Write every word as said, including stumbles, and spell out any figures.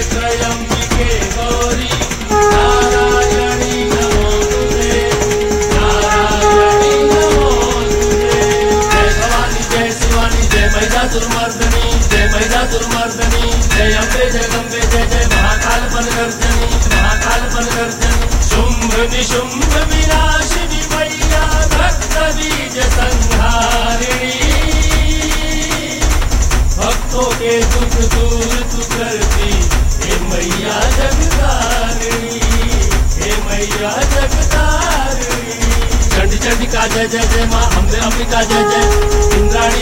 त्रयंबिके गौरी नारायणी नमोस्तुते नारायणी नमोस्तुते। जय भवानी जय शिवानी जय महिषासुरमर्दिनी जय महिषासुरमर्दिनी जय अम्बे जगदम्बे जय जय महाकाल बलगर्जनी महाकाल बलगर्जनी। शुंभ निशुंभ विनाशिनी मैया भक्त बीज संहारिणी भक्तों के दुख दूर तू करती हे मैया जगतारिणी हे मैया जगतारिणी। चंडी चंडिका जय जय जय माँ अम्बे अंबिका जय जय इंद्राणी